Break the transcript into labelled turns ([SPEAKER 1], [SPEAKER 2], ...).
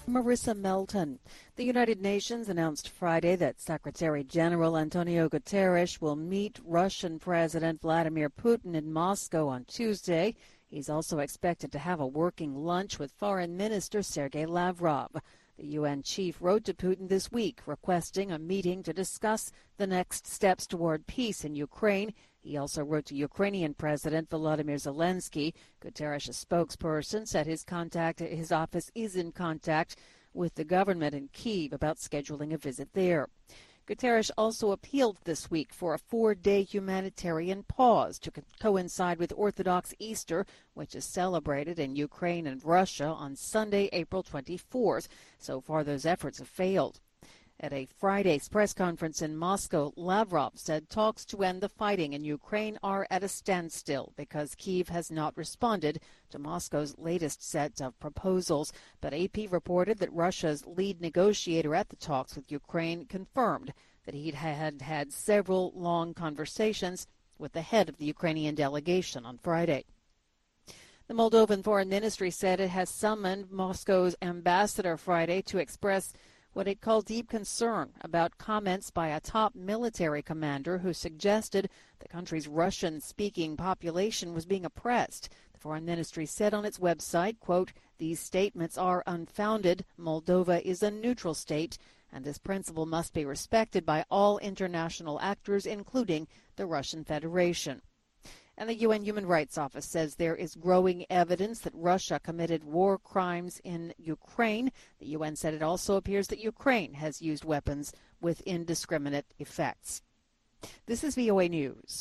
[SPEAKER 1] Marissa Melton. The United Nations announced Friday that Secretary General Antonio Guterres will meet Russian President Vladimir Putin in Moscow on Tuesday. He's also expected to have a working lunch with Foreign Minister Sergei Lavrov. The UN chief wrote to Putin this week requesting a meeting to discuss the next steps toward peace in Ukraine. He also wrote to Ukrainian President Volodymyr Zelensky. Guterres' spokesperson said his office is in contact with the government in Kyiv about scheduling a visit there. Guterres also appealed this week for a 4-day humanitarian pause to coincide with Orthodox Easter, which is celebrated in Ukraine and Russia on Sunday, April 24th. So far, those efforts have failed. At a Friday's press conference in Moscow, Lavrov said talks to end the fighting in Ukraine are at a standstill because Kyiv has not responded to Moscow's latest set of proposals. But AP reported that Russia's lead negotiator at the talks with Ukraine confirmed that he had several long conversations with the head of the Ukrainian delegation on Friday. The Moldovan Foreign Ministry said it has summoned Moscow's ambassador Friday to express what it called deep concern about comments by a top military commander who suggested the country's Russian-speaking population was being oppressed. The Foreign Ministry said on its website, quote, "These statements are unfounded. Moldova is a neutral state, and this principle must be respected by all international actors, including the Russian Federation." And the UN Human Rights Office says there is growing evidence that Russia committed war crimes in Ukraine. The UN said it also appears that Ukraine has used weapons with indiscriminate effects. This is VOA News.